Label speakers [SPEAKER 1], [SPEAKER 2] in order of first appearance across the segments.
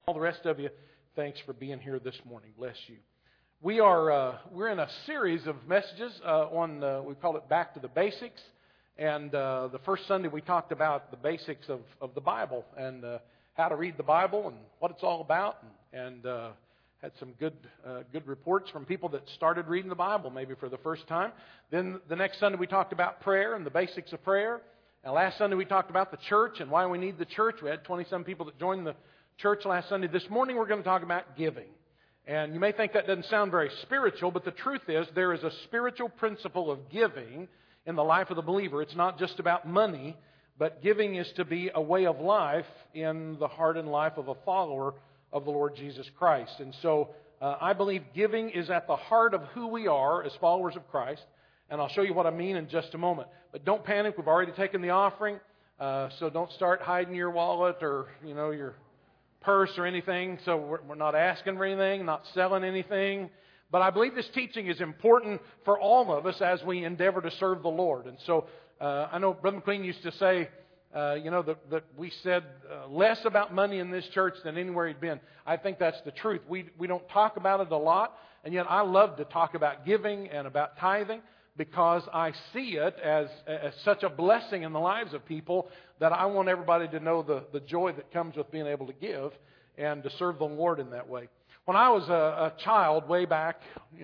[SPEAKER 1] All the rest of you, thanks for being here this morning. Bless you. We're in a series of messages we call it Back to the Basics. And the first Sunday we talked about the basics of the Bible and how to read the Bible and what it's all about. And had some good reports from people that started reading the Bible maybe for the first time. Then the next Sunday we talked about prayer and the basics of prayer. And last Sunday we talked about the church and why we need the church. We had 20-some people that joined the church last Sunday. This morning we're going to talk about giving. And you may think that doesn't sound very spiritual, but the truth is there is a spiritual principle of giving in the life of the believer. It's not just about money, but giving is to be a way of life in the heart and life of a follower of the Lord Jesus Christ. And so I believe giving is at the heart of who we are as followers of Christ. And I'll show you what I mean in just a moment. But don't panic. We've already taken the offering. So don't start hiding your wallet or, your purse or anything. So we're not asking for anything, not selling anything. But I believe this teaching is important for all of us as we endeavor to serve the Lord. And so I know Brother McQueen used to say, that we said less about money in this church than anywhere he'd been. I think that's the truth. We don't talk about it a lot. And yet I love to talk about giving and about tithing, because I see it as such a blessing in the lives of people that I want everybody to know the joy that comes with being able to give and to serve the Lord in that way. When I was a child, way back,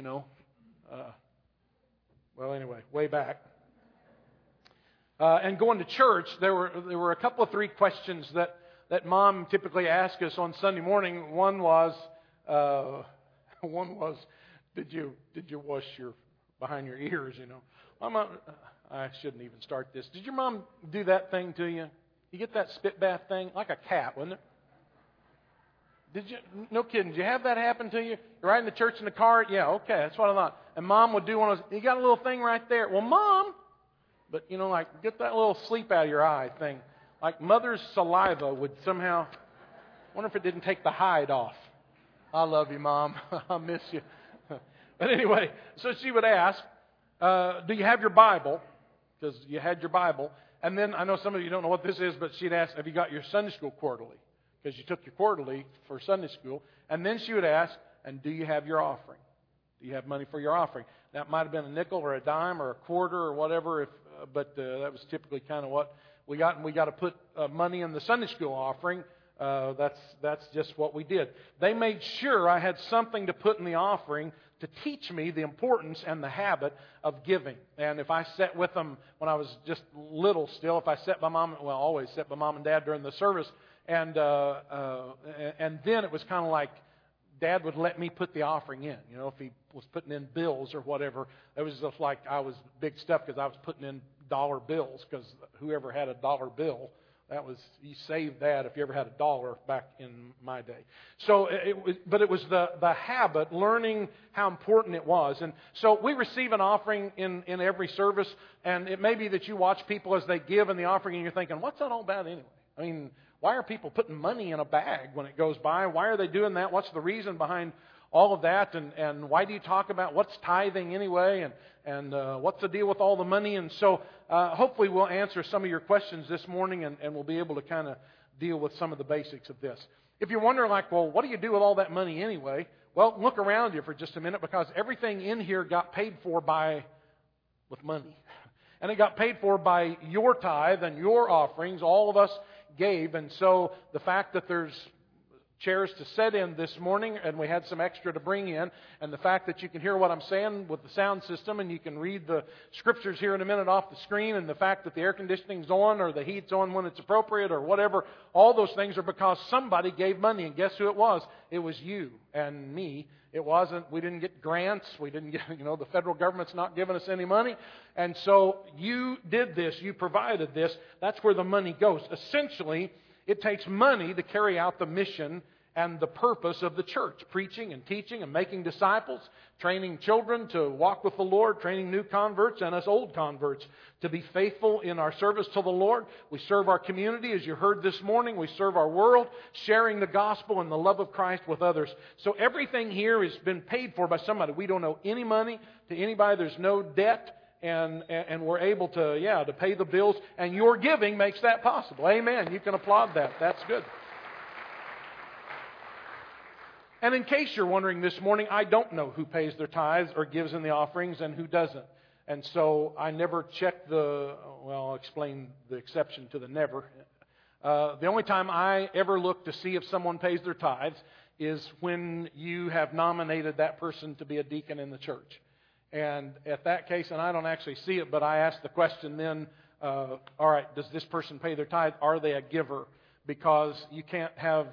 [SPEAKER 1] way back, and going to church, there were a couple of three questions that Mom typically asked us on Sunday morning. One was, did you wash your behind your ears, Mama, I shouldn't even start this. Did your mom do that thing to you? You get that spit bath thing? Like a cat, wasn't it? Did you? No kidding. Did you have that happen to you? You're riding the church in the car? Yeah, okay, that's what I thought. And Mom would do one of those, you got a little thing right there. Well, Mom, but like get that little sleep out of your eye thing. Like mother's saliva would somehow, I wonder if it didn't take the hide off. I love you, Mom. I miss you. But anyway, so she would ask, do you have your Bible? Because you had your Bible. And then I know some of you don't know what this is, but she'd ask, have you got your Sunday school quarterly? Because you took your quarterly for Sunday school. And then she would ask, and do you have your offering? Do you have money for your offering? That might have been a nickel or a dime or a quarter or whatever, but that was typically kind of what we got. And we got to put money in the Sunday school offering. That's just what we did. They made sure I had something to put in the offering to teach me the importance and the habit of giving. And if I sat with them when I was just little still, if I sat by Mom, well, I always sat by Mom and Dad during the service, and then it was kind of like Dad would let me put the offering in. If he was putting in bills or whatever, it was just like I was big stuff because I was putting in dollar bills, because whoever had a dollar bill, you saved that if you ever had a dollar back in my day. So it was the habit, learning how important it was. And so we receive an offering in every service, and it may be that you watch people as they give in the offering and you're thinking, what's that all about anyway? I mean, why are people putting money in a bag when it goes by? Why are they doing that? What's the reason behind all of that? And why do you talk about what's tithing anyway? And what's the deal with all the money? And so hopefully we'll answer some of your questions this morning, and we'll be able to kind of deal with some of the basics of this. If you're wondering, well, what do you do with all that money anyway? Well, look around you for just a minute, because everything in here got paid for with money. And it got paid for by your tithe and your offerings. All of us gave. And so the fact that there's chairs to sit in this morning, and we had some extra to bring in, and the fact that you can hear what I'm saying with the sound system, and you can read the scriptures here in a minute off the screen, and the fact that the air conditioning's on or the heat's on when it's appropriate or whatever, all those things are because somebody gave money. And guess who it was? It was you and me. It wasn't, we didn't get grants, we didn't get, the federal government's not giving us any money. And so you did this, you provided this. That's where the money goes. Essentially, it takes money to carry out the mission and the purpose of the church, preaching and teaching and making disciples, training children to walk with the Lord, training new converts and us old converts to be faithful in our service to the Lord. We serve our community, as you heard this morning. We serve our world, sharing the gospel and the love of Christ with others. So everything here has been paid for by somebody. We don't owe any money to anybody. There's no debt. And we're able to pay the bills. And your giving makes that possible. Amen. You can applaud that. That's good. And in case you're wondering this morning, I don't know who pays their tithes or gives in the offerings and who doesn't. And so I never check I'll explain the exception to the never. The only time I ever look to see if someone pays their tithes is when you have nominated that person to be a deacon in the church. And at that case, and I don't actually see it, but I ask the question then, all right, does this person pay their tithe? Are they a giver? Because you can't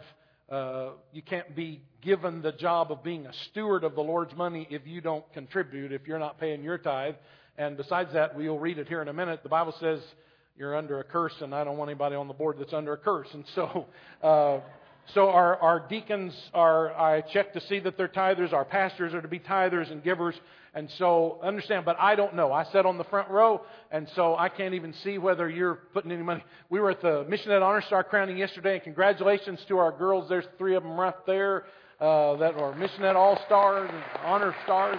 [SPEAKER 1] be given the job of being a steward of the Lord's money if you don't contribute, if you're not paying your tithe. And besides that, we'll read it here in a minute. The Bible says you're under a curse, and I don't want anybody on the board that's under a curse. And so our deacons I check to see that they're tithers. Our pastors are to be tithers and givers. And so understand, but I don't know. I sat on the front row, and so I can't even see whether you're putting any money. We were at the Missionette Honor Star crowning yesterday, and congratulations to our girls. There's 3 of them right there that are Missionette All-Stars and Honor Stars.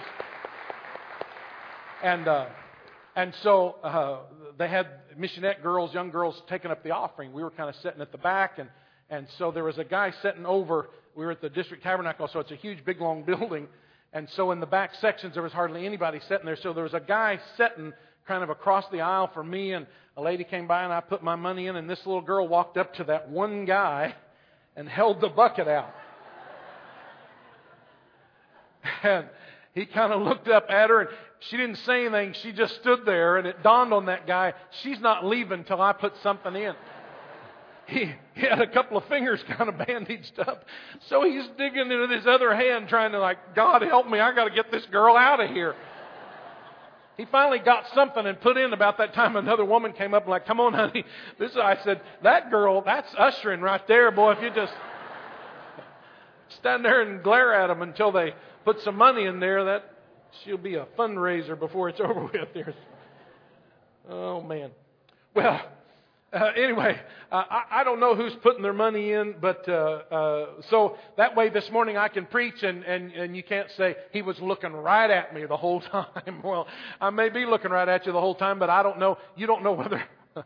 [SPEAKER 1] And so they had Missionette girls, young girls, taking up the offering. We were kind of sitting at the back, and so there was a guy sitting over. We were at the District Tabernacle, so it's a huge, big, long building. And so in the back sections, there was hardly anybody sitting there. So there was a guy sitting kind of across the aisle from me, and a lady came by, and I put my money in, and this little girl walked up to that one guy and held the bucket out. And he kind of looked up at her, and she didn't say anything. She just stood there, and it dawned on that guy, she's not leaving till I put something in. He had a couple of fingers kind of bandaged up. So he's digging into his other hand trying to God help me, I got to get this girl out of here. He finally got something and put in. About that time another woman came up and come on honey. I said, that girl, that's ushering right there, boy. If you just stand there and glare at them until they put some money in there, that she'll be a fundraiser before it's over with. Oh man. Well, anyway, I don't know who's putting their money in, but so that way this morning I can preach and you can't say, he was looking right at me the whole time. Well, I may be looking right at you the whole time, but I don't know. You don't know whether,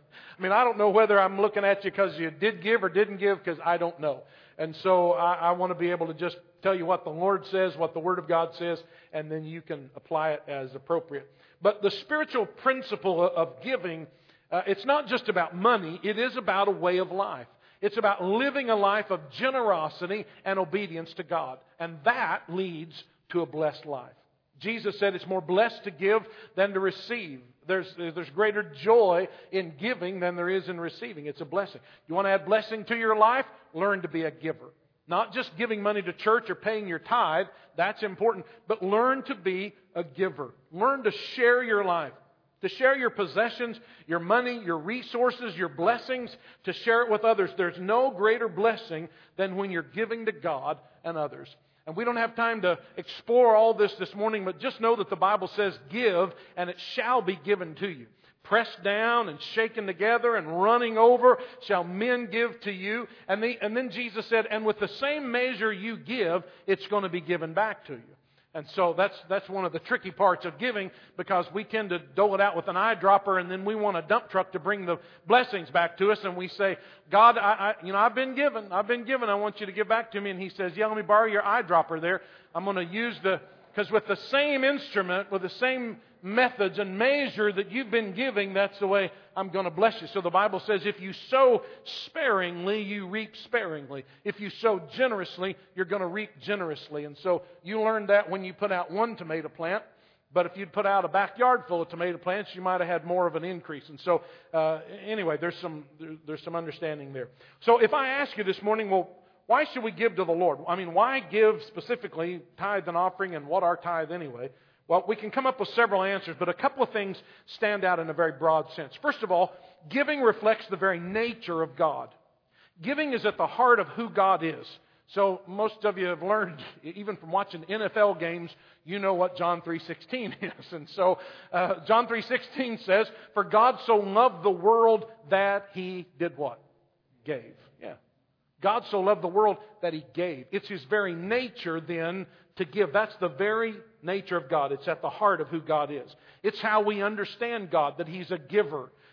[SPEAKER 1] I don't know whether I'm looking at you because you did give or didn't give, because I don't know. And so I want to be able to just tell you what the Lord says, what the Word of God says, and then you can apply it as appropriate. But the spiritual principle of giving, it's not just about money, it is about a way of life. It's about living a life of generosity and obedience to God. And that leads to a blessed life. Jesus said it's more blessed to give than to receive. There's greater joy in giving than there is in receiving. It's a blessing. You want to add blessing to your life? Learn to be a giver. Not just giving money to church or paying your tithe. That's important. But learn to be a giver. Learn to share your life. To share your possessions, your money, your resources, your blessings, to share it with others. There's no greater blessing than when you're giving to God and others. And we don't have time to explore all this morning, but just know that the Bible says, give, and it shall be given to you. Pressed down and shaken together and running over shall men give to you. And then Jesus said, and with the same measure you give, it's going to be given back to you. And so that's one of the tricky parts of giving, because we tend to dole it out with an eyedropper, and then we want a dump truck to bring the blessings back to us, and we say, God, I've been given. I want you to give back to me. And He says, yeah, let me borrow your eyedropper there. I'm going to use because with the same instrument, with the same methods and measure that you've been giving, that's the way I'm going to bless you. So the Bible says, if you sow sparingly, you reap sparingly. If you sow generously, you're going to reap generously. And so you learned that when you put out one tomato plant. But if you'd put out a backyard full of tomato plants, you might have had more of an increase. And so anyway, there's some understanding there. So if I ask you this morning, well, why should we give to the Lord? Why give specifically tithe and offering, and what are tithe anyway? Well, we can come up with several answers, but a couple of things stand out in a very broad sense. First of all, giving reflects the very nature of God. Giving is at the heart of who God is. So most of you have learned, even from watching NFL games, you know what John 3:16 is. And so John 3:16 says, for God so loved the world that He did what? Gave. Yeah. God so loved the world that He gave. It's His very nature then to give. That's the very nature of God. It's at the heart of who God is. It's how we understand God, that He's a giver,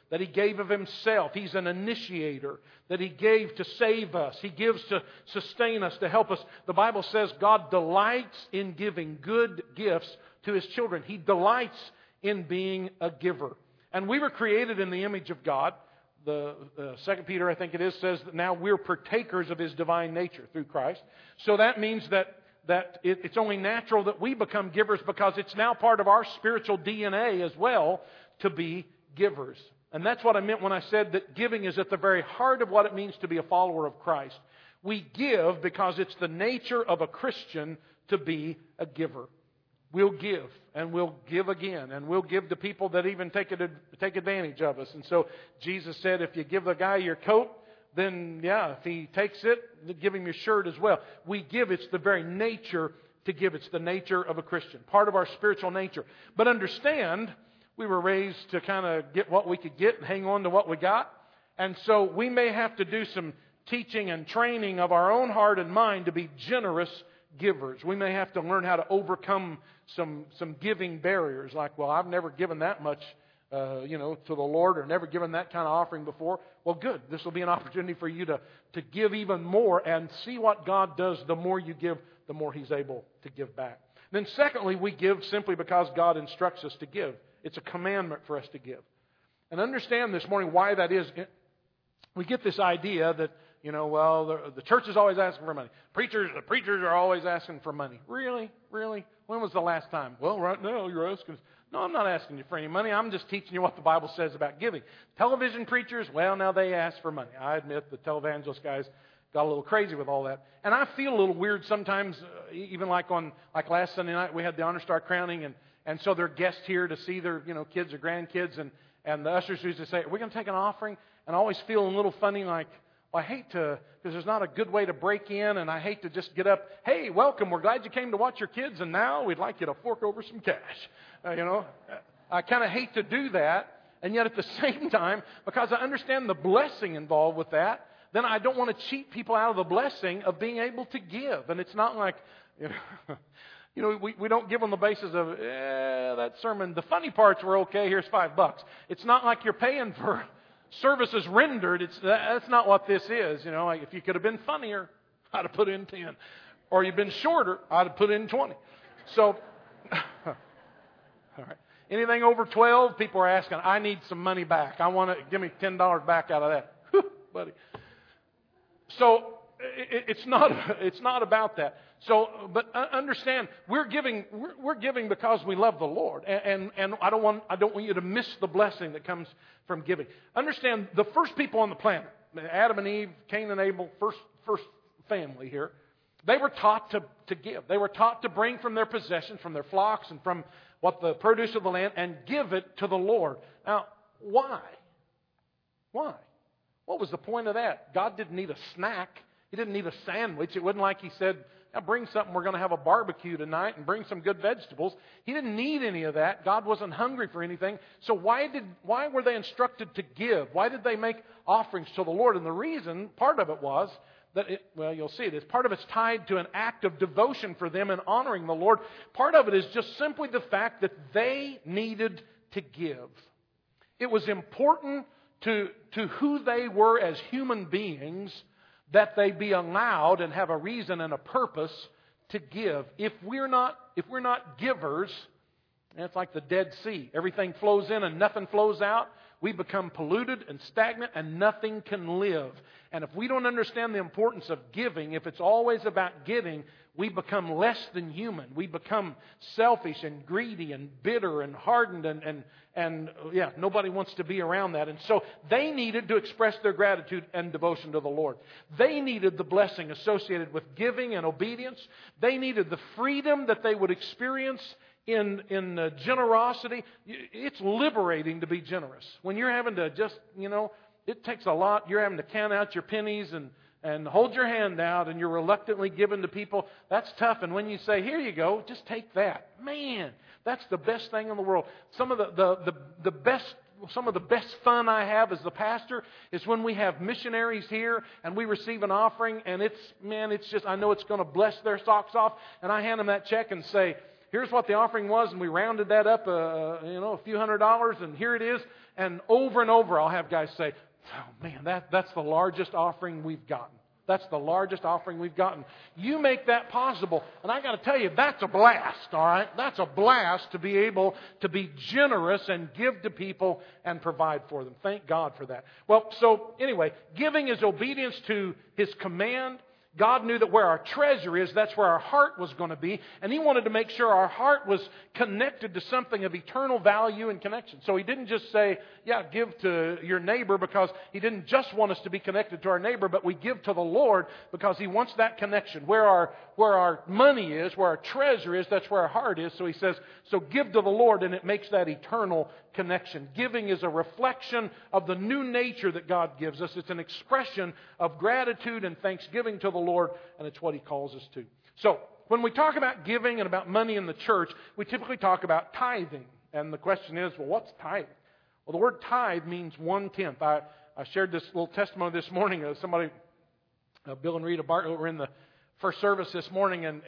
[SPEAKER 1] that He gave of Himself. He's an initiator, that He gave to save us. He gives to sustain us, to help us. The Bible says God delights in giving good gifts to His children. He delights in being a giver. And we were created in the image of God. The 2 Peter, I think it is, says that now we're partakers of His divine nature through Christ. So that means that it's only natural that we become givers, because it's now part of our spiritual DNA as well to be givers. And that's what I meant when I said that giving is at the very heart of what it means to be a follower of Christ. We give because it's the nature of a Christian to be a giver. We'll give, and we'll give again, and we'll give to people that even take advantage of us. And so Jesus said, if you give the guy your coat, then if he takes it, give him your shirt as well. We give. It's the very nature to give. It's the nature of a Christian, part of our spiritual nature. But understand, we were raised to kind of get what we could get and hang on to what we got. And so we may have to do some teaching and training of our own heart and mind to be generous givers. We may have to learn how to overcome some giving barriers, like, well, I've never given that much to the Lord, or never given that kind of offering before. Well, good. This will be an opportunity for you to give even more and see what God does. The more you give, the more He's able to give back. Then secondly, we give simply because God instructs us to give. It's a commandment for us to give. And understand this morning why that is. We get this idea that, the church is always asking for money. The preachers are always asking for money. Really? Really? When was the last time? Well, right now you're asking. No, I'm not asking you for any money. I'm just teaching you what the Bible says about giving. Television preachers, well, now they ask for money. I admit the televangelist guys got a little crazy with all that. And I feel a little weird sometimes, even like last Sunday night, we had the Honor Star crowning, and so there are guests here to see their kids or grandkids, and the ushers used to say, are we going to take an offering? And I always feel a little funny, like, well, I hate to, because there's not a good way to break in, and I hate to just get up, hey, welcome, we're glad you came to watch your kids, and now we'd like you to fork over some cash. I kind of hate to do that, and yet at the same time, because I understand the blessing involved with that, then I don't want to cheat people out of the blessing of being able to give. And it's not like, we don't give on the basis of, that sermon, the funny parts were okay, here's $5. It's not like you're paying for services rendered. That's not what this is. Like if you could have been funnier, I'd have put in 10. Or you've been shorter, I'd have put in 20. So, all right. Anything over 12, people are asking, I need some money back. I want to give me $10 back out of that. Whew, buddy. So it's not about that. So, but understand, we're giving because we love the Lord, and I don't want you to miss the blessing that comes from giving. Understand, the first people on the planet, Adam and Eve, Cain and Abel, first family here, they were taught to give. They were taught to bring from their possessions, from their flocks, and from what the produce of the land, and give it to the Lord. Now, why? Why? What was the point of that? God didn't need a snack. He didn't need a sandwich. It wasn't like He said, now bring something, we're going to have a barbecue tonight, and bring some good vegetables. He didn't need any of that. God wasn't hungry for anything. So why were they instructed to give? Why did they make offerings to the Lord? And the reason, part of it was, you'll see it. Part of it's tied to an act of devotion for them in honoring the Lord. Part of it is just simply the fact that they needed to give. It was important to who they were as human beings that they be allowed and have a reason and a purpose to give. If we're not givers, it's like the Dead Sea. Everything flows in and nothing flows out. We become polluted and stagnant and nothing can live. And if we don't understand the importance of giving, if it's always about getting, we become less than human. We become selfish and greedy and bitter and hardened and nobody wants to be around that. And so they needed to express their gratitude and devotion to the Lord. They needed the blessing associated with giving and obedience. They needed the freedom that they would experience in generosity. It's liberating to be generous. When you're having to just, it takes a lot. You're having to count out your pennies and hold your hand out, and you're reluctantly giving to people. That's tough. And when you say, here you go, just take that. Man, that's the best thing in the world. Some of the best fun I have as the pastor is when we have missionaries here and we receive an offering, and it's just, I know it's going to bless their socks off, and I hand them that check and say, here's what the offering was, and we rounded that up, a few $100s, and here it is. And over I'll have guys say, oh man, that's the largest offering we've gotten. That's the largest offering we've gotten. You make that possible. And I got to tell you, that's a blast, all right? That's a blast to be able to be generous and give to people and provide for them. Thank God for that. Well, so anyway, giving is obedience to His command. God knew that where our treasure is, that's where our heart was going to be. And He wanted to make sure our heart was connected to something of eternal value and connection. So He didn't just say, yeah, give to your neighbor, because He didn't just want us to be connected to our neighbor, but we give to the Lord because He wants that connection. Where our money is, where our treasure is, that's where our heart is. So He says, so give to the Lord, and it makes that eternal connection. Giving is a reflection of the new nature that God gives us. It's an expression of gratitude and thanksgiving to the Lord, and it's what He calls us to. So, when we talk about giving and about money in the church, we typically talk about tithing. And the question is, well, what's tithing? Well, the word tithe means 1/10. I shared this little testimony this morning. Somebody, Bill and Rita Bartlett, were in the first service this morning, and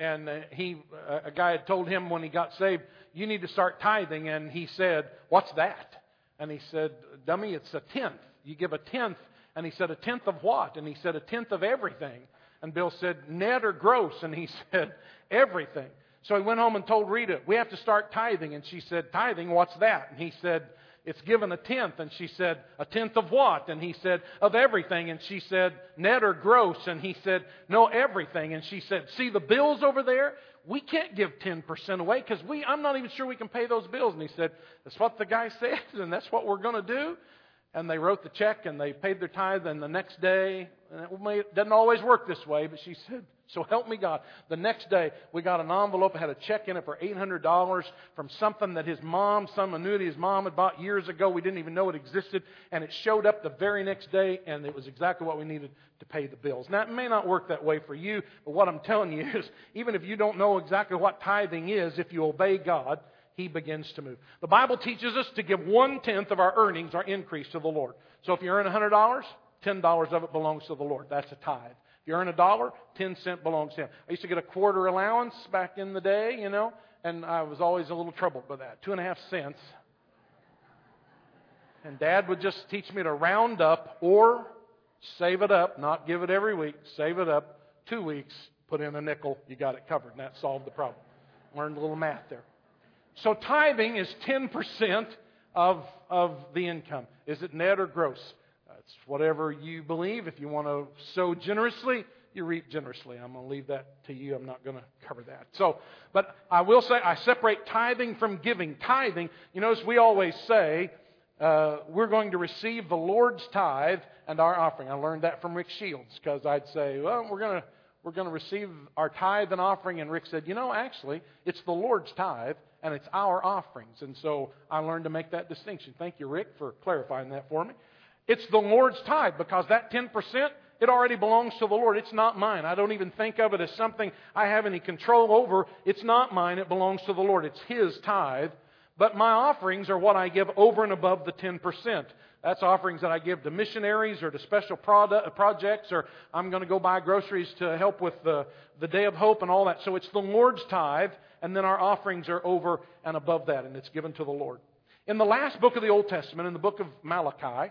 [SPEAKER 1] a guy had told him when he got saved, you need to start tithing. And he said, what's that? And he said, dummy, it's a tenth. You give a tenth. And he said, a tenth of what? And he said, a tenth of everything. And Bill said, net or gross? And he said, everything. So he went home and told Rita, we have to start tithing. And she said, tithing, what's that? And he said, it's given a tenth. And she said, a tenth of what? And he said, of everything. And she said, net or gross? And he said, no, everything. And she said, see the bills over there? We can't give 10% away because I'm not even sure we can pay those bills. And he said, that's what the guy said, and that's what we're going to do. And they wrote the check and they paid their tithe. And the next day, and it doesn't always work this way, but she said, so help me God. The next day, we got an envelope that had a check in it for $800 from something that some annuity his mom had bought years ago. We didn't even know it existed. And it showed up the very next day, and it was exactly what we needed to pay the bills. Now, it may not work that way for you, but what I'm telling you is, even if you don't know exactly what tithing is, if you obey God, He begins to move. The Bible teaches us to give 1/10 of our earnings, our increase, to the Lord. So if you earn $100, $10 of it belongs to the Lord. That's a tithe. If you earn $1, 10 cents belongs to Him. I used to get a quarter allowance back in the day, and I was always a little troubled by that. 2.5 cents. And Dad would just teach me to round up or save it up, not give it every week. Save it up. 2 weeks, put in a nickel. You got it covered, and that solved the problem. Learned a little math there. So tithing is 10% of the income. Is it net or gross? It's whatever you believe. If you want to sow generously, you reap generously. I'm going to leave that to you. I'm not going to cover that. But I will say I separate tithing from giving. Tithing, as we always say, we're going to receive the Lord's tithe and our offering. I learned that from Rick Shields, because I'd say, well, we're going to receive our tithe and offering. And Rick said, actually, it's the Lord's tithe and it's our offerings. And so I learned to make that distinction. Thank you, Rick, for clarifying that for me. It's the Lord's tithe, because that 10%, it already belongs to the Lord. It's not mine. I don't even think of it as something I have any control over. It's not mine. It belongs to the Lord. It's His tithe. But my offerings are what I give over and above the 10%. That's offerings that I give to missionaries or to special projects, or I'm going to go buy groceries to help with the Day of Hope and all that. So it's the Lord's tithe, and then our offerings are over and above that, and it's given to the Lord. In the last book of the Old Testament, in the book of Malachi,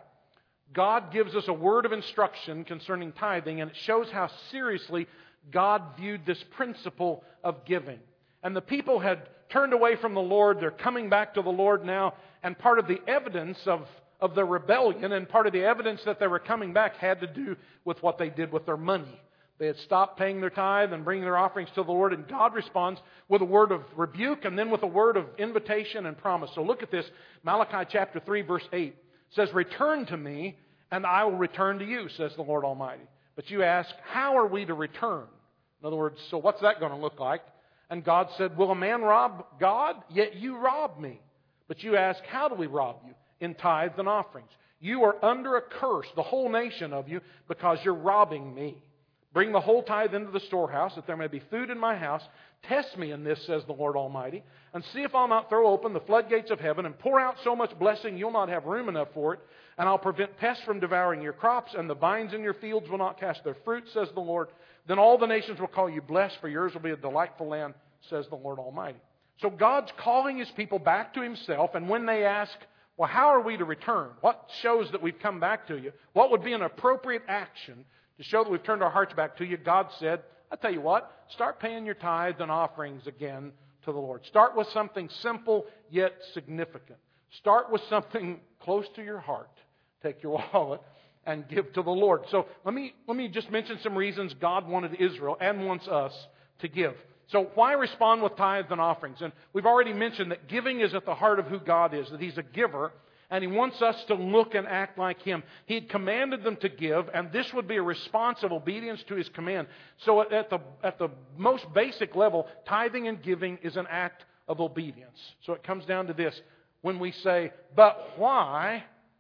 [SPEAKER 1] God gives us a word of instruction concerning tithing, and it shows how seriously God viewed this principle of giving. And the people had turned away from the Lord. They're coming back to the Lord now, and part of the evidence of their rebellion and part of the evidence that they were coming back had to do with what they did with their money. They had stopped paying their tithe and bringing their offerings to the Lord, and God responds with a word of rebuke and then with a word of invitation and promise. So look at this. Malachi chapter 3, verse 8 says, return to me, and I will return to you, says the Lord Almighty. But you ask, how are we to return? In other words, so what's that going to look like? And God said, will a man rob God? Yet you rob me. But you ask, how do we rob you? In tithes and offerings. You are under a curse, the whole nation of you, because you're robbing me. Bring the whole tithe into the storehouse, that there may be food in my house. Test me in this, says the Lord Almighty, and see if I'll not throw open the floodgates of heaven and pour out so much blessing you'll not have room enough for it. And I'll prevent pests from devouring your crops, and the vines in your fields will not cast their fruit, says the Lord. Then all the nations will call you blessed, for yours will be a delightful land, says the Lord Almighty. So God's calling His people back to Himself, and when they ask, well, how are we to return? What shows that we've come back to you? What would be an appropriate action to show that we've turned our hearts back to you? God said, I'll tell you what, start paying your tithes and offerings again to the Lord. Start with something simple yet significant. Start with something close to your heart. Take your wallet and give to the Lord. So let me just mention some reasons God wanted Israel and wants us to give. So why respond with tithes and offerings? And we've already mentioned that giving is at the heart of who God is, that He's a giver, and He wants us to look and act like Him. He had commanded them to give, and this would be a response of obedience to His command. So at the most basic level, tithing and giving is an act of obedience. So it comes down to this. When we say, but why?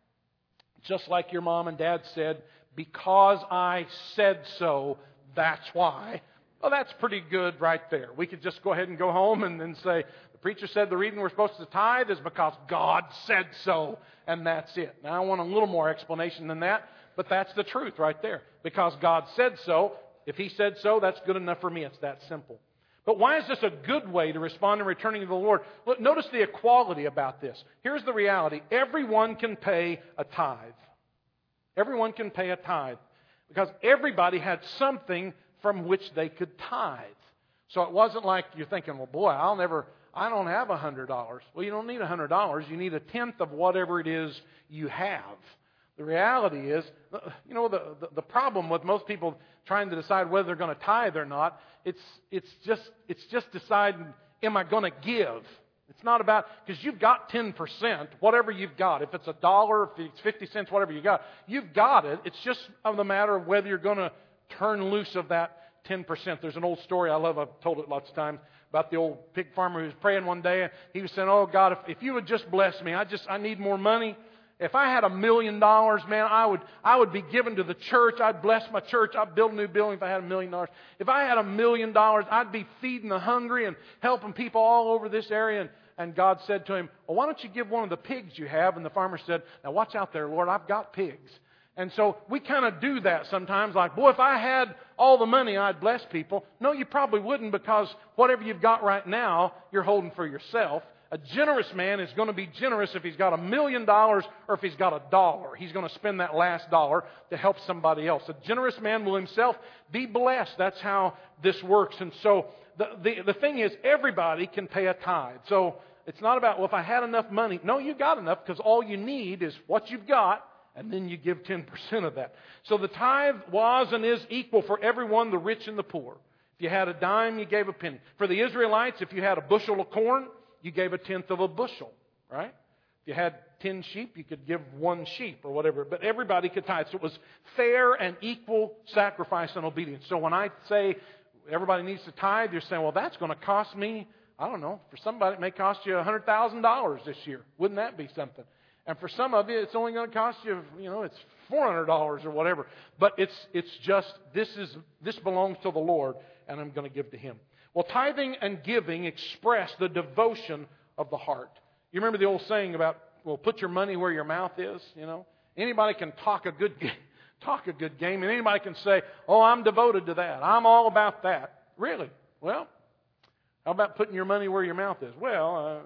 [SPEAKER 1] Just like your mom and dad said, because I said so, that's why. Well, that's pretty good right there. We could just go ahead and go home and then say, the preacher said the reason we're supposed to tithe is because God said so, and that's it. Now, I want a little more explanation than that, but that's the truth right there. Because God said so, if He said so, that's good enough for me. It's that simple. But why is this a good way to respond in returning to the Lord? Look, notice the equality about this. Here's the reality. Everyone can pay a tithe. Everyone can pay a tithe. Because everybody had something from which they could tithe. So it wasn't like you're thinking, well, boy, I don't have $100. Well, you don't need $100. You need a tenth of whatever it is you have. The reality is, the problem with most people trying to decide whether they're going to tithe or not, it's just deciding, am I going to give? It's not about, because you've got 10%, whatever you've got. If it's $1, if it's 50 cents, whatever you got, you've got it. It's just of the matter of whether you're going to turn loose of that 10%. There's an old story I love. I've told it lots of times about the old pig farmer who was praying one day. And he was saying, oh, God, if you would just bless me. I need more money. If I had $1 million, man, I would be given to the church. I'd bless my church. I'd build a new building if I had $1 million. If I had $1 million, I'd be feeding the hungry and helping people all over this area. And God said to him, well, why don't you give one of the pigs you have? And the farmer said, now watch out there, Lord, I've got pigs. And so we kind of do that sometimes, like, boy, if I had all the money, I'd bless people. No, you probably wouldn't, because whatever you've got right now, you're holding for yourself. A generous man is going to be generous if he's got $1 million or if he's got $1. He's going to spend that last dollar to help somebody else. A generous man will himself be blessed. That's how this works. And so the thing is, everybody can pay a tithe. So it's not about, well, if I had enough money. No, you got enough, because all you need is what you've got, and then you give 10% of that. So the tithe was and is equal for everyone, the rich and the poor. If you had a dime, you gave a penny. For the Israelites, if you had a bushel of corn, you gave a tenth of a bushel, right? If you had 10 sheep, you could give 1 sheep or whatever. But everybody could tithe. So it was fair and equal sacrifice and obedience. So when I say everybody needs to tithe, you're saying, well, that's going to cost me, I don't know, for somebody it may cost you $100,000 this year. Wouldn't that be something? And for some of you, it's only going to cost you, it's $400 or whatever. But it's just, this belongs to the Lord, and I'm going to give to Him. Well, tithing and giving express the devotion of the heart. You remember the old saying about, well, put your money where your mouth is, Anybody can talk a good game, and anybody can say, oh, I'm devoted to that. I'm all about that. Really? Well, how about putting your money where your mouth is? Well,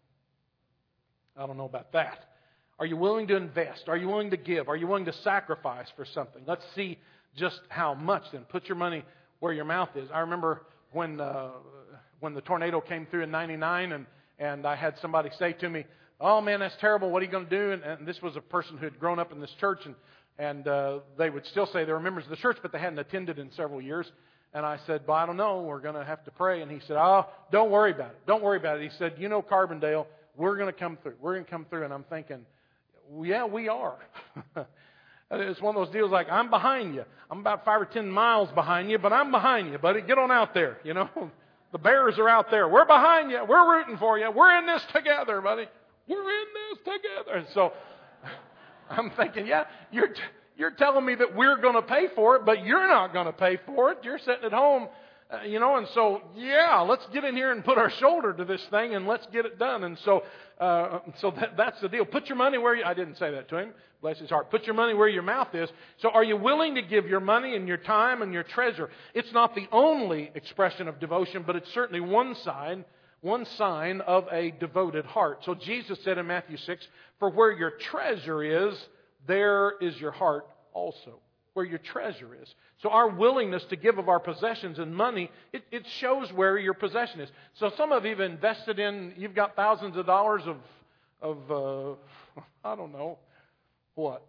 [SPEAKER 1] I don't know about that. Are you willing to invest? Are you willing to give? Are you willing to sacrifice for something? Let's see just how much then. Put your money where your mouth is. I remember when the tornado came through in '99, and I had somebody say to me, oh man, that's terrible. What are you going to do? And this was a person who had grown up in this church, and they would still say they were members of the church, but they hadn't attended in several years. And I said, well, I don't know. We're going to have to pray. And he said, oh, don't worry about it. Don't worry about it. He said, Carbondale, we're going to come through. We're going to come through. And I'm thinking, yeah, we are. It's one of those deals like, I'm behind you. I'm about 5 or 10 miles behind you, but I'm behind you, buddy. Get on out there, The Bears are out there. We're behind you. We're rooting for you. We're in this together, buddy. We're in this together. And so I'm thinking, yeah, you're telling me that we're going to pay for it, but you're not going to pay for it. You're sitting at home, and so, yeah, let's get in here and put our shoulder to this thing and let's get it done. And so that's the deal. Put your money where I didn't say that to him. Bless his heart. Put your money where your mouth is. So are you willing to give your money and your time and your treasure? It's not the only expression of devotion, but it's certainly one side. One sign of a devoted heart. So Jesus said in Matthew 6, "For where your treasure is, there is your heart also." Where your treasure is. So our willingness to give of our possessions and money, it shows where your possession is. So some of you have invested in, you've got thousands of dollars of I don't know, what?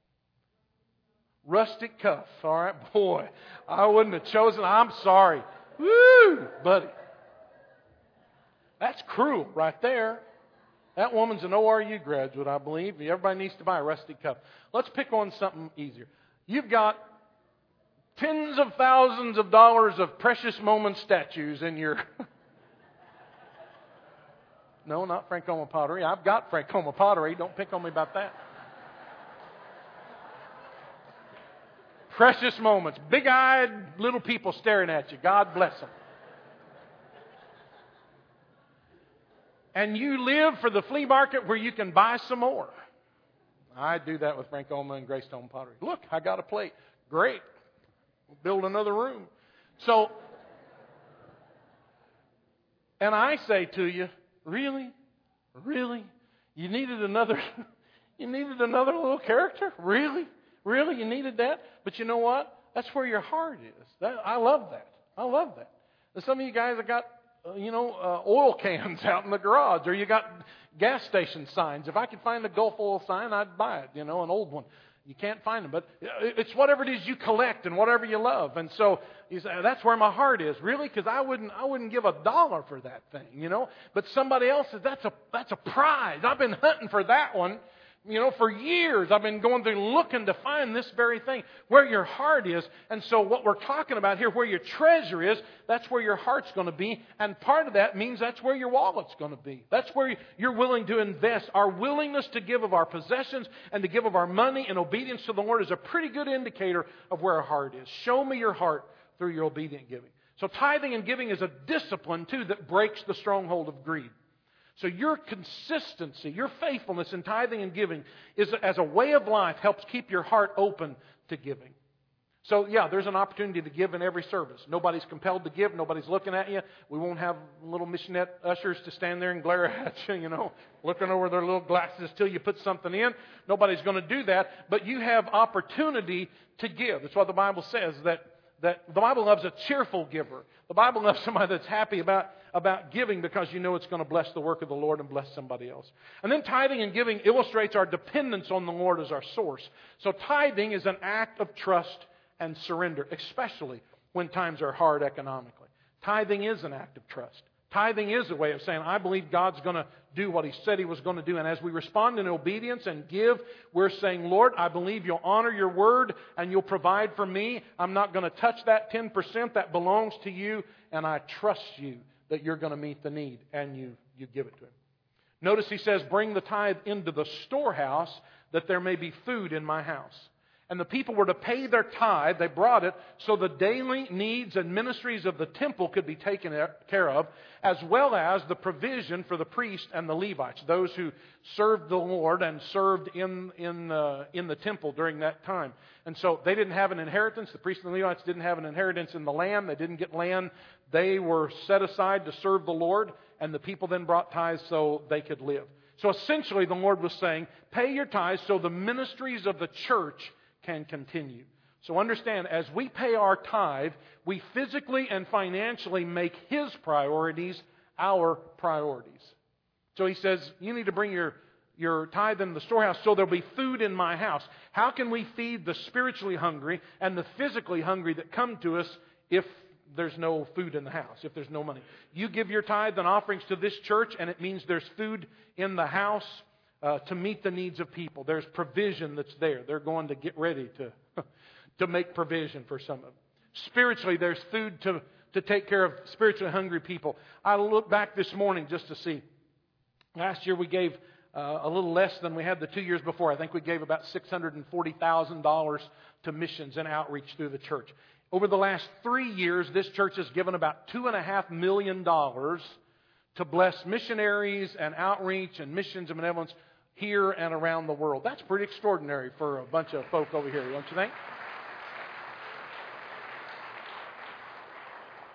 [SPEAKER 1] Rustic cuff. All right, boy, I wouldn't have chosen. I'm sorry. Woo, buddy. That's cruel right there. That woman's an ORU graduate, I believe. Everybody needs to buy a rustic cuff. Let's pick on something easier. You've got tens of thousands of dollars of precious moment statues in your... No, not Francoma pottery. I've got Francoma pottery. Don't pick on me about that. Precious moments. Big-eyed little people staring at you. God bless them. And you live for the flea market where you can buy some more. I do that with Francoma and Greystone pottery. Look, I got a plate. Great. We'll build another room. So, and I say to you, really? Really? You needed another little character? Really? Really? You needed that? But you know what? That's where your heart is. I love that. I love that. And some of you guys have got, oil cans out in the garage, or you got gas station signs. If I could find a Gulf Oil sign, I'd buy it, an old one. You can't find them, but it's whatever it is you collect and whatever you love. And so you say, that's where my heart is. Really? Because I wouldn't give $1 for that thing, But somebody else says, that's a prize. I've been hunting for that one. For years I've been going through looking to find this very thing, where your heart is. And so what we're talking about here, where your treasure is, that's where your heart's going to be. And part of that means that's where your wallet's going to be. That's where you're willing to invest. Our willingness to give of our possessions and to give of our money in obedience to the Lord is a pretty good indicator of where our heart is. Show me your heart through your obedient giving. So tithing and giving is a discipline, too, that breaks the stronghold of greed. So your consistency, your faithfulness in tithing and giving is as a way of life helps keep your heart open to giving. So yeah, there's an opportunity to give in every service. Nobody's compelled to give. Nobody's looking at you. We won't have little missionette ushers to stand there and glare at you, looking over their little glasses till you put something in. Nobody's going to do that. But you have opportunity to give. That's what the Bible says, that the Bible loves a cheerful giver. The Bible loves somebody that's happy about giving because it's going to bless the work of the Lord and bless somebody else. And then tithing and giving illustrates our dependence on the Lord as our source. So tithing is an act of trust and surrender, especially when times are hard economically. Tithing is an act of trust. Tithing is a way of saying, I believe God's going to do what He said He was going to do. And as we respond in obedience and give, we're saying, Lord, I believe You'll honor Your word and You'll provide for me. I'm not going to touch that 10% that belongs to You, and I trust You that You're going to meet the need, and you give it to Him. Notice He says, bring the tithe into the storehouse that there may be food in my house. And the people were to pay their tithe. They brought it so the daily needs and ministries of the temple could be taken care of, as well as the provision for the priest and the Levites, those who served the Lord and served in the temple during that time. And so they didn't have an inheritance. The priests and the Levites didn't have an inheritance in the land. They didn't get land. They were set aside to serve the Lord, and the people then brought tithes so they could live. So essentially the Lord was saying, pay your tithes so the ministries of the church can continue. So understand, as we pay our tithe, we physically and financially make His priorities our priorities. So He says, you need to bring your tithe in the storehouse so there'll be food in my house. How can we feed the spiritually hungry and the physically hungry that come to us if there's no food in the house, if there's no money? You give your tithe and offerings to this church, and it means there's food in the house to meet the needs of people. There's provision that's there. They're going to get ready to make provision for some of them. Spiritually, there's food to take care of spiritually hungry people. I looked back this morning just to see. Last year we gave a little less than we had the 2 years before. I think we gave about $640,000 to missions and outreach through the church. Over the last 3 years, this church has given about $2.5 million to bless missionaries and outreach and missions and benevolence here and around the world. That's pretty extraordinary for a bunch of folk over here, don't you think?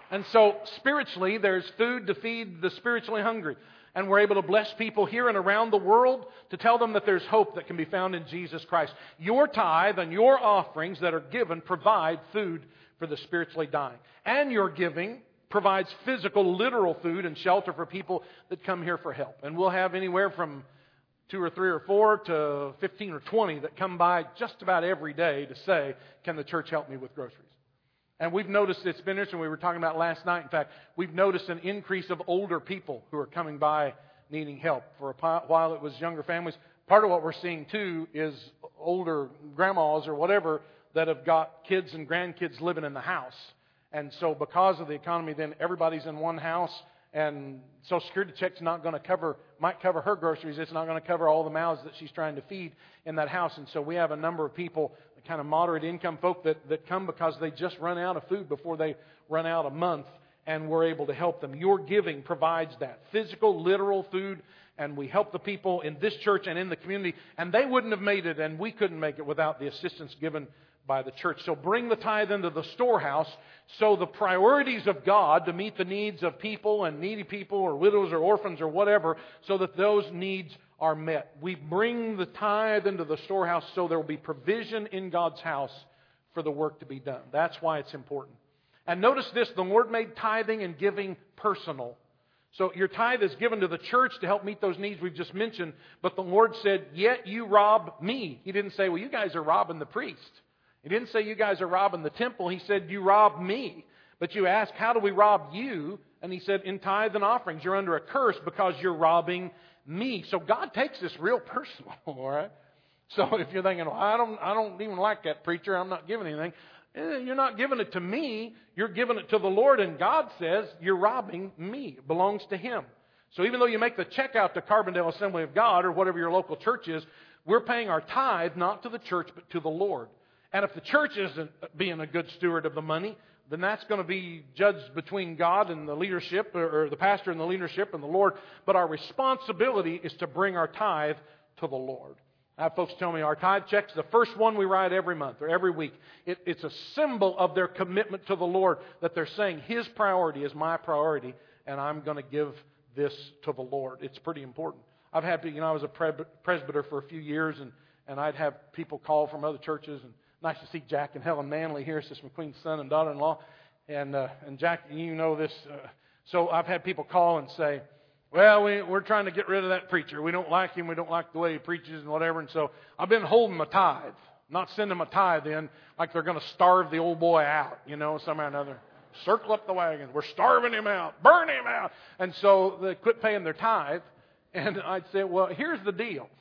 [SPEAKER 1] And so spiritually, there's food to feed the spiritually hungry. And we're able to bless people here and around the world to tell them that there's hope that can be found in Jesus Christ. Your tithe and your offerings that are given provide food for the spiritually dying. And your giving provides physical, literal food and shelter for people that come here for help. And we'll have anywhere from 2 or 3 or 4 to 15 or 20 that come by just about every day to say, can the church help me with groceries? And we've noticed, it's been interesting, we were talking about last night, in fact, we've noticed an increase of older people who are coming by needing help. For a while it was younger families. Part of what we're seeing too is older grandmas or whatever that have got kids and grandkids living in the house. And so because of the economy, then everybody's in one house, and Social Security check's not going to might cover her groceries. It's not going to cover all the mouths that she's trying to feed in that house. And so we have a number of people, kind of moderate income folk that come because they just run out of food before they run out a month, and we're able to help them. Your giving provides that physical, literal food, and we help the people in this church and in the community, and they wouldn't have made it, and we couldn't make it without the assistance given by the church. So bring the tithe into the storehouse so the priorities of God to meet the needs of people and needy people or widows or orphans or whatever, so that those needs are met. We bring the tithe into the storehouse so there will be provision in God's house for the work to be done. That's why it's important. And notice this, the Lord made tithing and giving personal. So your tithe is given to the church to help meet those needs we've just mentioned, but the Lord said, yet you rob me. He didn't say, well, you guys are robbing the priest. He didn't say you guys are robbing the temple. He said, you rob me. But you ask, how do we rob you? And He said, in tithe and offerings. You're under a curse because you're robbing me. So God takes this real personal, all right? So if you're thinking, well, I don't even like that preacher, I'm not giving anything. You're not giving it to me. You're giving it to the Lord. And God says, you're robbing me. It belongs to Him. So even though you make the check out to Carbondale Assembly of God or whatever your local church is, we're paying our tithe not to the church but to the Lord. And if the church isn't being a good steward of the money, then that's going to be judged between God and the leadership, or the pastor and the leadership and the Lord. But our responsibility is to bring our tithe to the Lord. I have folks tell me our tithe check's the first one we write every month or every week. It's a symbol of their commitment to the Lord, that they're saying His priority is my priority, and I'm going to give this to the Lord. It's pretty important. I've had, I was a presbyter for a few years, and I'd have people call from other churches, and nice to see Jack and Helen Manley here, Sister McQueen's son and daughter-in-law. And Jack, you know this. So I've had people call and say, well, we're trying to get rid of that preacher. We don't like him. We don't like the way he preaches and whatever. And so I've been holding my tithe, not sending my tithe in like they're going to starve the old boy out, somehow or another. Circle up the wagon. We're starving him out. Burn him out. And so they quit paying their tithe. And I'd say, well, here's the deal.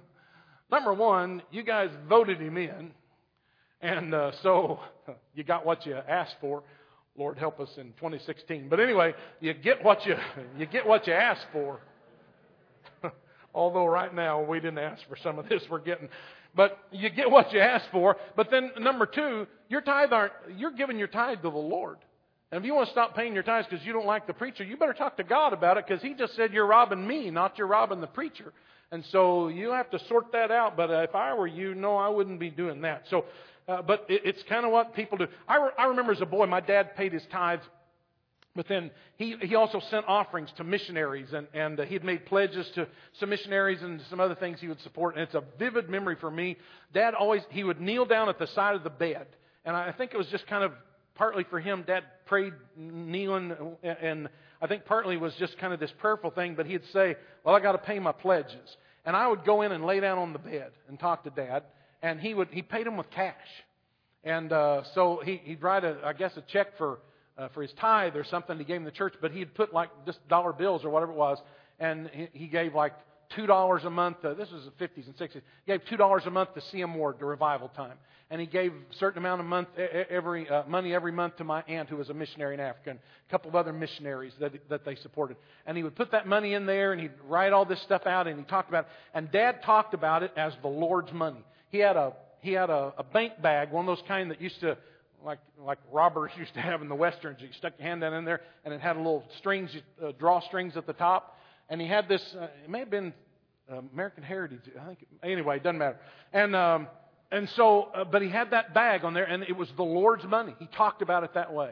[SPEAKER 1] Number one, you guys voted him in. And so you got what you asked for. Lord help us in 2016. But anyway, you get what you asked for. Although right now we didn't ask for some of this we're getting. But you get what you asked for. But then number two, you're giving your tithe to the Lord. And if you want to stop paying your tithes because you don't like the preacher, you better talk to God about it, because He just said you're robbing me, not you're robbing the preacher. And so you have to sort that out. But if I were you, no, I wouldn't be doing that. So. But it's kind of what people do. I remember as a boy, my dad paid his tithes, but then he also sent offerings to missionaries, and he'd made pledges to some missionaries and some other things he would support. And it's a vivid memory for me. Dad he would kneel down at the side of the bed, and I think it was just kind of partly for him. Dad prayed kneeling, and I think partly it was just kind of this prayerful thing. But he'd say, "Well, I got to pay my pledges," and I would go in and lay down on the bed and talk to Dad. And he paid him with cash, and so he'd write a check for his tithe or something. He gave him the church, but he'd put like just dollar bills or whatever it was, and he gave like $2 a month. This was the 50s and 60s. He gave $2 a month to CM Ward to Revival Time, and he gave a certain amount of money every month to my aunt who was a missionary in Africa, and a couple of other missionaries that they supported. And he would put that money in there, and he'd write all this stuff out, and he talked about it. And Dad talked about it as the Lord's money. He had a bank bag, one of those kind that used to, like robbers used to have in the westerns. You stuck your hand down in there, and it had a little strings, drawstrings at the top. And he had this. It may have been American Heritage, I think. Anyway, it doesn't matter. And so, but he had that bag on there, and it was the Lord's money. He talked about it that way.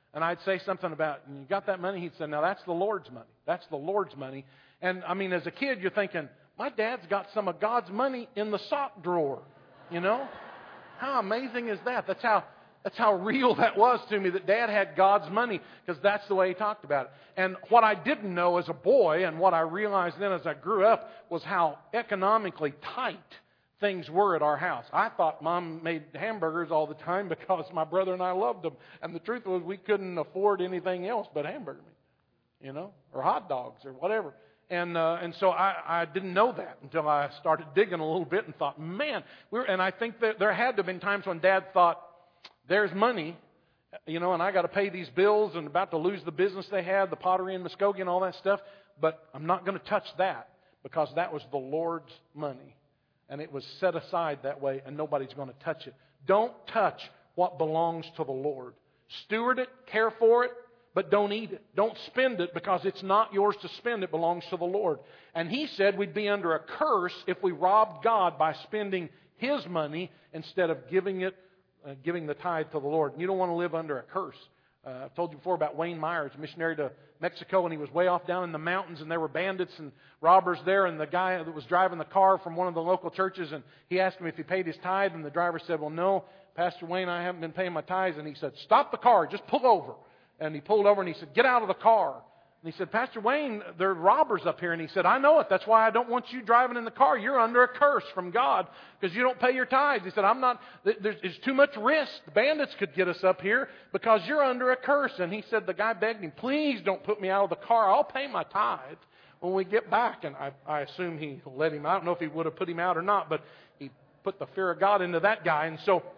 [SPEAKER 1] And I'd say something about, you got that money? He'd say, no, that's the Lord's money. That's the Lord's money. And I mean, as a kid, you're thinking, my dad's got some of God's money in the sock drawer. You know? How amazing is that? That's how real that was to me, that Dad had God's money, because that's the way he talked about it. And what I didn't know as a boy, and what I realized then as I grew up, was how economically tight things were at our house. I thought Mom made hamburgers all the time because my brother and I loved them. And the truth was we couldn't afford anything else but hamburger meat, you know, or hot dogs or whatever. And so I didn't know that until I started digging a little bit and thought, man, and I think that there had to have been times when Dad thought, there's money, you know, and I got to pay these bills and about to lose the business they had, the pottery in Muskogee and all that stuff, but I'm not going to touch that because that was the Lord's money. And it was set aside that way, and nobody's going to touch it. Don't touch what belongs to the Lord. Steward it, care for it, but don't eat it. Don't spend it because it's not yours to spend. It belongs to the Lord. And He said we'd be under a curse if we robbed God by spending His money instead of giving the tithe to the Lord. And you don't want to live under a curse. I've told you before about Wayne Myers, missionary to Mexico, and he was way off down in the mountains, and there were bandits and robbers there, and the guy that was driving the car from one of the local churches, and he asked him if he paid his tithe, and the driver said, well, no, Pastor Wayne, I haven't been paying my tithes. And he said, stop the car, just pull over. And he pulled over, and he said, get out of the car. And he said, Pastor Wayne, there are robbers up here. And he said, I know it. That's why I don't want you driving in the car. You're under a curse from God because you don't pay your tithes. He said, there's too much risk. The bandits could get us up here because you're under a curse. And he said, the guy begged him, please don't put me out of the car. I'll pay my tithe when we get back. And I assume he let him out. I don't know if he would have put him out or not, but he put the fear of God into that guy. And so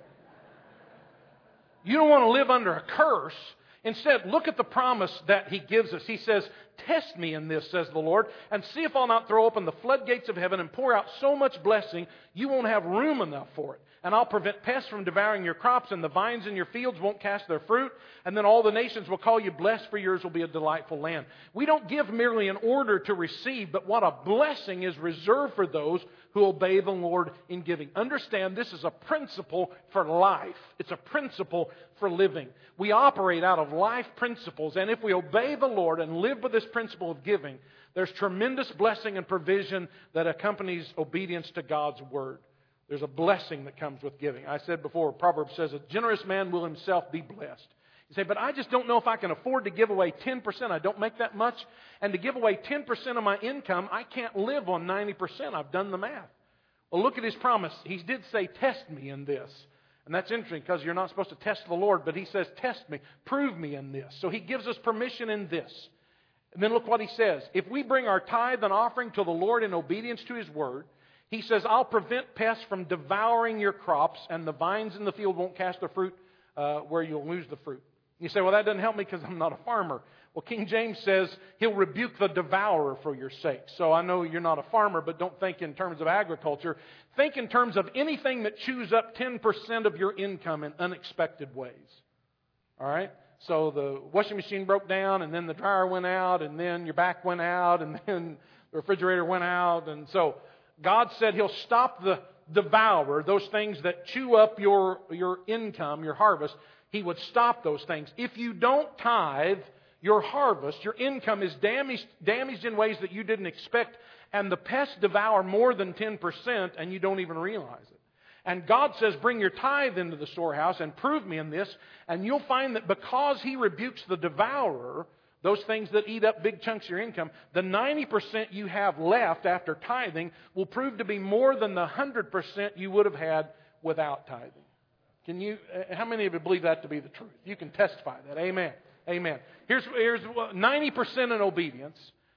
[SPEAKER 1] you don't want to live under a curse. Instead, look at the promise that He gives us. He says, test me in this, says the Lord, and see if I'll not throw open the floodgates of heaven and pour out so much blessing you won't have room enough for it. And I'll prevent pests from devouring your crops, and the vines in your fields won't cast their fruit. And then all the nations will call you blessed, for yours will be a delightful land. We don't give merely an order to receive, but what a blessing is reserved for those who obey the Lord in giving. Understand, this is a principle for life. It's a principle for living. We operate out of life principles, and if we obey the Lord and live with this principle of giving, there's tremendous blessing and provision that accompanies obedience to God's Word. There's a blessing that comes with giving. I said before, Proverbs says, a generous man will himself be blessed. You say, but I just don't know if I can afford to give away 10%. I don't make that much. And to give away 10% of my income, I can't live on 90%. I've done the math. Well, look at His promise. He did say, test me in this. And that's interesting because you're not supposed to test the Lord, but He says, test me, prove me in this. So He gives us permission in this. And then look what He says. If we bring our tithe and offering to the Lord in obedience to His Word, He says, I'll prevent pests from devouring your crops, and the vines in the field won't cast their fruit where you'll lose the fruit. You say, well, that doesn't help me because I'm not a farmer. Well, King James says He'll rebuke the devourer for your sake. So I know you're not a farmer, but don't think in terms of agriculture. Think in terms of anything that chews up 10% of your income in unexpected ways. All right? So the washing machine broke down, and then the dryer went out, and then your back went out, and then the refrigerator went out. And so God said He'll stop the devourer, those things that chew up your income, your harvest. He would stop those things. If you don't tithe, your harvest, your income is damaged in ways that you didn't expect, and the pests devour more than 10%, and you don't even realize it. And God says, bring your tithe into the storehouse and prove me in this, and you'll find that because He rebukes the devourer, those things that eat up big chunks of your income, the 90% you have left after tithing will prove to be more than the 100% you would have had without tithing. How many of you believe that to be the truth? You can testify that. Amen. Amen. Here's 90% in obedience.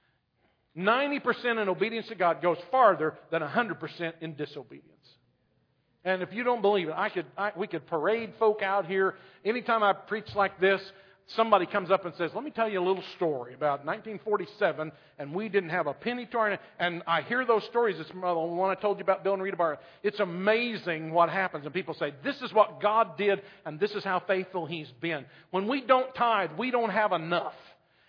[SPEAKER 1] 90% in obedience to God goes farther than 100% in disobedience. And if you don't believe it, we could parade folk out here. Anytime I preach like this, somebody comes up and says, let me tell you a little story about 1947, and we didn't have a penny to our name. And I hear those stories. It's the one I told you about Bill and Rita Barr. It's amazing what happens. And people say, this is what God did, and this is how faithful He's been. When we don't tithe, we don't have enough.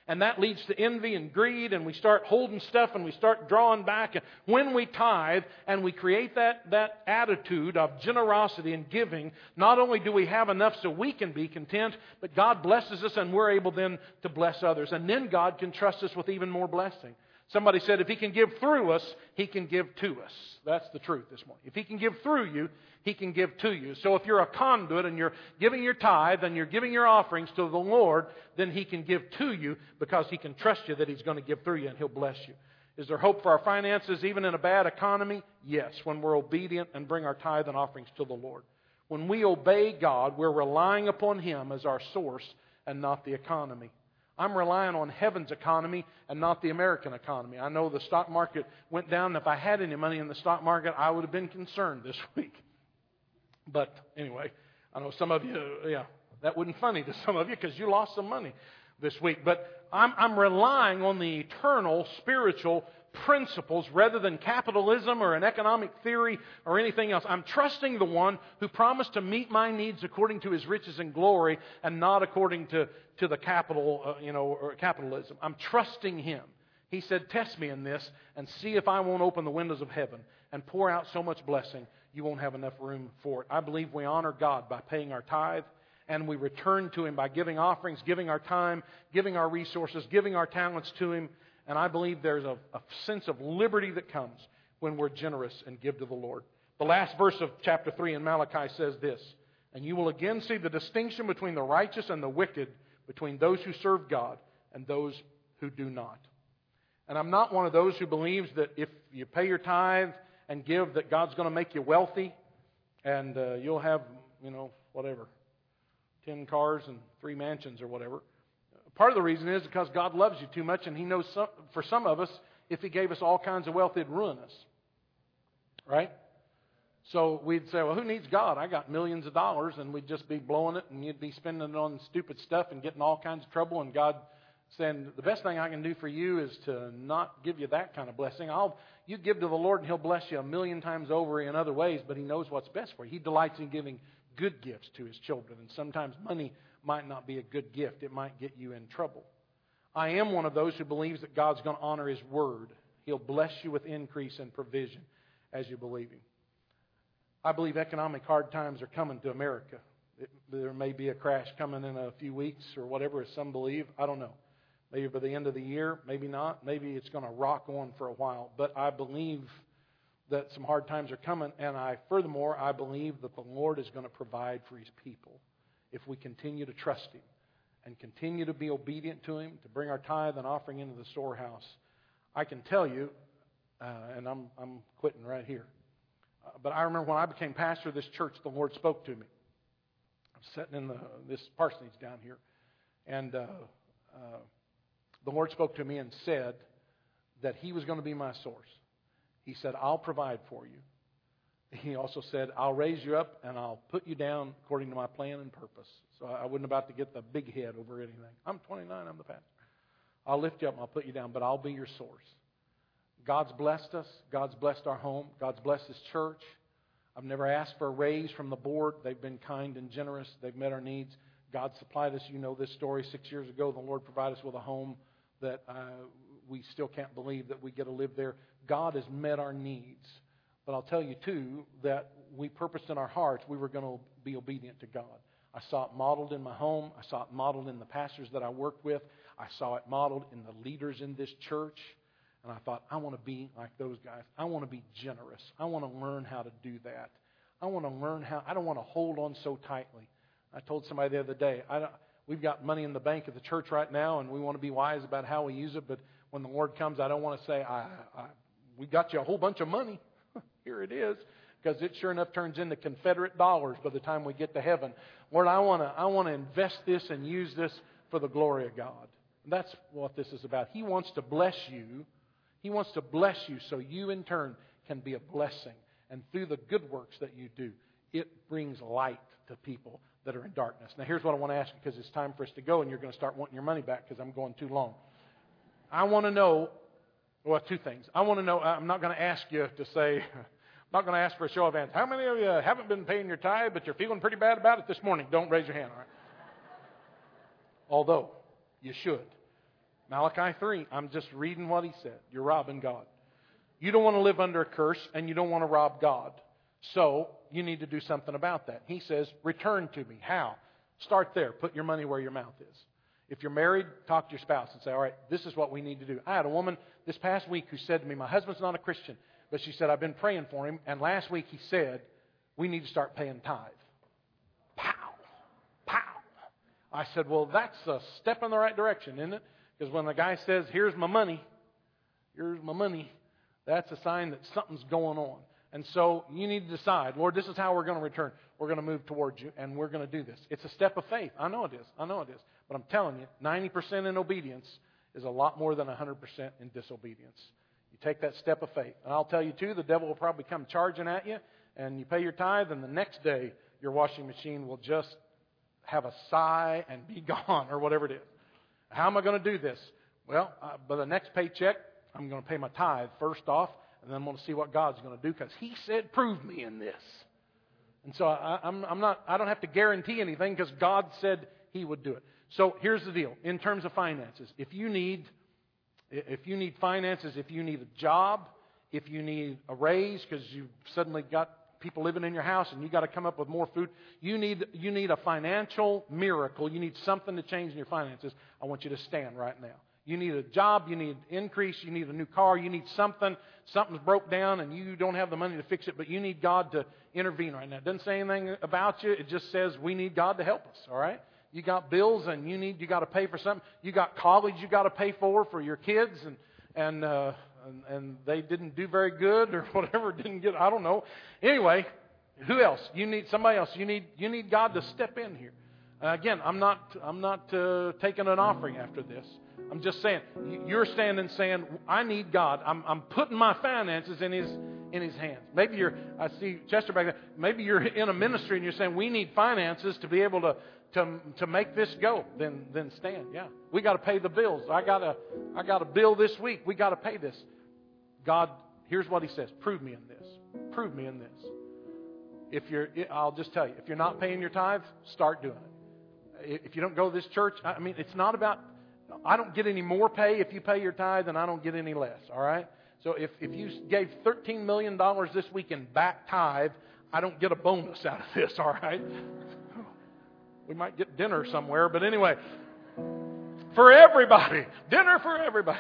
[SPEAKER 1] And that leads to envy and greed, and we start holding stuff and we start drawing back. And when we tithe and we create that attitude of generosity and giving, not only do we have enough so we can be content, but God blesses us and we're able then to bless others. And then God can trust us with even more blessing. Somebody said if He can give through us, He can give to us. That's the truth this morning. If He can give through you, He can give to you. So if you're a conduit and you're giving your tithe and you're giving your offerings to the Lord, then He can give to you because He can trust you that He's going to give through you and He'll bless you. Is there hope for our finances even in a bad economy? Yes, when we're obedient and bring our tithe and offerings to the Lord. When we obey God, we're relying upon Him as our source and not the economy. I'm relying on heaven's economy and not the American economy. I know the stock market went down. If I had any money in the stock market, I would have been concerned this week. But anyway, I know some of you, that wasn't funny to some of you because you lost some money this week. But I'm relying on the eternal spiritual principles rather than capitalism or an economic theory or anything else. I'm trusting the one who promised to meet my needs according to His riches and glory and not according to the capital, or capitalism. I'm trusting Him. He said, test me in this and see if I won't open the windows of heaven and pour out so much blessing you won't have enough room for it. I believe we honor God by paying our tithe, and we return to Him by giving offerings, giving our time, giving our resources, giving our talents to Him. And I believe there's a sense of liberty that comes when we're generous and give to the Lord. The last verse of chapter 3 in Malachi says this, and you will again see the distinction between the righteous and the wicked, between those who serve God and those who do not. And I'm not one of those who believes that if you pay your tithe and give that God's going to make you wealthy and you'll have, 10 cars and 3 mansions or whatever. Part of the reason is because God loves you too much, and He knows for some of us, if He gave us all kinds of wealth, it'd ruin us. Right? So we'd say, well, who needs God? I got millions of dollars, and we'd just be blowing it, and you'd be spending it on stupid stuff and getting all kinds of trouble, and God saying, the best thing I can do for you is to not give you that kind of blessing. You give to the Lord, and He'll bless you 1,000,000 times over in other ways, but He knows what's best for you. He delights in giving good gifts to His children, and sometimes money might not be a good gift. It might get you in trouble. I am one of those who believes that God's going to honor His word. He'll bless you with increase and provision as you believe Him. I believe economic hard times are coming to America. There may be a crash coming in a few weeks or whatever, as some believe. I don't know. Maybe by the end of the year, maybe not. Maybe it's going to rock on for a while. But I believe that some hard times are coming, and furthermore, I believe that the Lord is going to provide for His people if we continue to trust Him and continue to be obedient to Him, to bring our tithe and offering into the storehouse. I can tell you, and I'm quitting right here, but I remember when I became pastor of this church, the Lord spoke to me. I'm sitting in this parsonage down here, and the Lord spoke to me and said that He was going to be my source. He said, I'll provide for you. He also said, I'll raise you up and I'll put you down according to my plan and purpose. So I wasn't about to get the big head over anything. I'm 29, I'm the pastor. I'll lift you up and I'll put you down, but I'll be your source. God's blessed us. God's blessed our home. God's blessed His church. I've never asked for a raise from the board. They've been kind and generous. They've met our needs. God supplied us. You know this story. 6 years ago, the Lord provided us with a home that we still can't believe that we get to live there. God has met our needs. But I'll tell you, too, that we purposed in our hearts we were going to be obedient to God. I saw it modeled in my home. I saw it modeled in the pastors that I worked with. I saw it modeled in the leaders in this church. And I thought, I want to be like those guys. I want to be generous. I want to learn how to do that. I want to learn how. I don't want to hold on so tightly. I told somebody the other day, we've got money in the bank at the church right now, and we want to be wise about how we use it. But when the Lord comes, I don't want to say, we got you a whole bunch of money. Here it is. Because it sure enough turns into Confederate dollars by the time we get to heaven. Lord, I want to invest this and use this for the glory of God. And that's what this is about. He wants to bless you. He wants to bless you so you in turn can be a blessing. And through the good works that you do, it brings light to people that are in darkness. Now here's what I want to ask you, because it's time for us to go and you're going to start wanting your money back because I'm going too long. I want to know, well, 2 things. I want to know, I'm not going to ask you to say, I'm not going to ask for a show of hands. How many of you haven't been paying your tithe, but you're feeling pretty bad about it this morning? Don't raise your hand, all right? Although, you should. Malachi 3, I'm just reading what he said. You're robbing God. You don't want to live under a curse, and you don't want to rob God. So, you need to do something about that. He says, return to me. How? Start there. Put your money where your mouth is. If you're married, talk to your spouse and say, all right, this is what we need to do. I had a woman this past week who said to me, my husband's not a Christian, but she said, I've been praying for him, and last week he said, we need to start paying tithe. Pow! Pow! I said, well, that's a step in the right direction, isn't it? Because when the guy says, here's my money, that's a sign that something's going on. And so you need to decide, Lord, this is how we're going to return. We're going to move towards you, and we're going to do this. It's a step of faith. I know it is. But I'm telling you, 90% in obedience is a lot more than 100% in disobedience. You take that step of faith. And I'll tell you, too, the devil will probably come charging at you, and you pay your tithe, and the next day your washing machine will just have a sigh and be gone, or whatever it is. How am I going to do this? Well, by the next paycheck, I'm going to pay my tithe first off, and then I'm going to see what God's going to do, because He said, prove me in this. And so I don't have to guarantee anything, because God said He would do it. So here's the deal. In terms of finances, if you need finances, if you need a job, if you need a raise because you've suddenly got people living in your house and you got to come up with more food, you need a financial miracle. You need something to change in your finances. I want you to stand right now. You need a job, you need increase, you need a new car, you need something. Something's broke down and you don't have the money to fix it, but you need God to intervene right now. It doesn't say anything about you. It just says we need God to help us, all right? You got bills and you got to pay for something. You got college you got to pay for your kids and they didn't do very good or whatever, I don't know. Anyway, who else? You need somebody else. You need God to step in here. Again, I'm not taking an offering after this. I'm just saying, you're standing saying, I need God. I'm putting my finances in His hands. Maybe I see Chester back there. Maybe you're in a ministry and you're saying, we need finances to be able to make this go. Then stand. Yeah, we got to pay the bills. I got a bill this week. We got to pay this. God, here's what He says: prove me in this. Prove me in this. I'll just tell you, if you're not paying your tithe, start doing it. If you don't go to this church, I mean, it's not about. I don't get any more pay if you pay your tithe, and I don't get any less. All right. So if you gave $13 million this week in back tithe, I don't get a bonus out of this. All right. We might get dinner somewhere, but anyway, for everybody, dinner for everybody.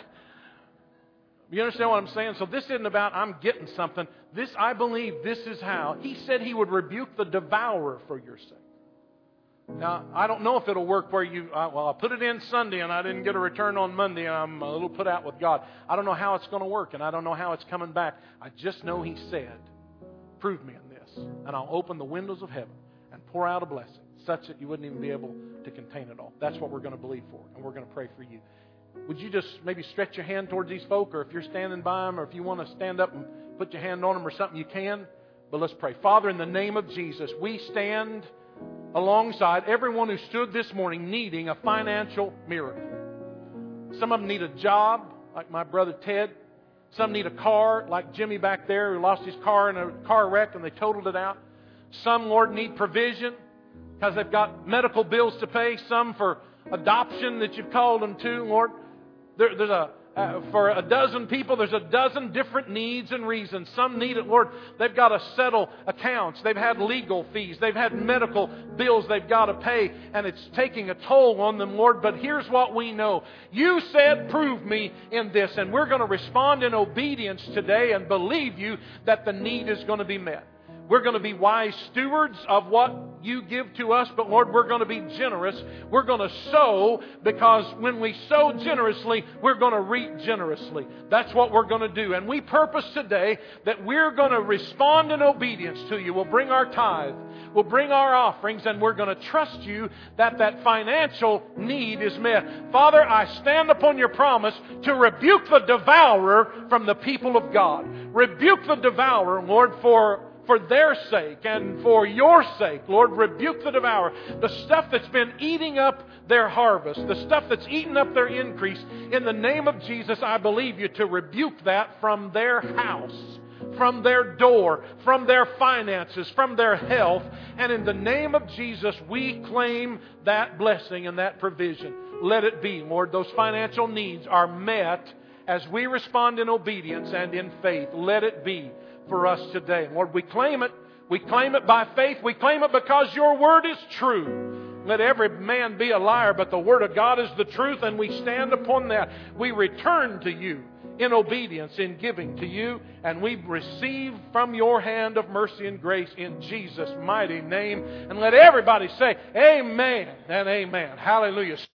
[SPEAKER 1] You understand what I'm saying? So this isn't about I'm getting something. I believe this is how He said He would rebuke the devourer for your sake. Now, I don't know if it'll work where I put it in Sunday and I didn't get a return on Monday and I'm a little put out with God. I don't know how it's going to work and I don't know how it's coming back. I just know He said, prove me in this, and I'll open the windows of heaven and pour out a blessing such that you wouldn't even be able to contain it all. That's what we're going to believe for, and we're going to pray for you. Would you just maybe stretch your hand towards these folk, or if you're standing by them, or if you want to stand up and put your hand on them or something, you can. But let's pray. Father, in the name of Jesus, we stand alongside everyone who stood this morning needing a financial miracle. Some of them need a job, like my brother Ted. Some need a car, like Jimmy back there who lost his car in a car wreck and they totaled it out. Some, Lord, need provision because they've got medical bills to pay. Some for adoption that you've called them to, Lord. For a dozen people, there's a dozen different needs and reasons. Some need it, Lord. They've got to settle accounts. They've had legal fees. They've had medical bills they've got to pay, and it's taking a toll on them, Lord. But here's what we know. You said, prove me in this, and we're going to respond in obedience today and believe you that the need is going to be met. We're going to be wise stewards of what you give to us, but Lord, we're going to be generous. We're going to sow, because when we sow generously, we're going to reap generously. That's what we're going to do. And we purpose today that we're going to respond in obedience to you. We'll bring our tithe. We'll bring our offerings, and we're going to trust you that financial need is met. Father, I stand upon your promise to rebuke the devourer from the people of God. Rebuke the devourer, Lord, for their sake and for your sake, Lord. Rebuke the devourer. The stuff that's been eating up their harvest, the stuff that's eating up their increase, in the name of Jesus, I believe you to rebuke that from their house, from their door, from their finances, from their health. And in the name of Jesus, we claim that blessing and that provision. let it be. Lord, those financial needs are met as we respond in obedience and in faith. Let it be for us today. Lord, we claim it. We claim it by faith. We claim it because Your Word is true. Let every man be a liar, but the Word of God is the truth, and we stand upon that. We return to You in obedience, in giving to You, and we receive from Your hand of mercy and grace in Jesus' mighty name. And let everybody say, Amen and amen. Hallelujah.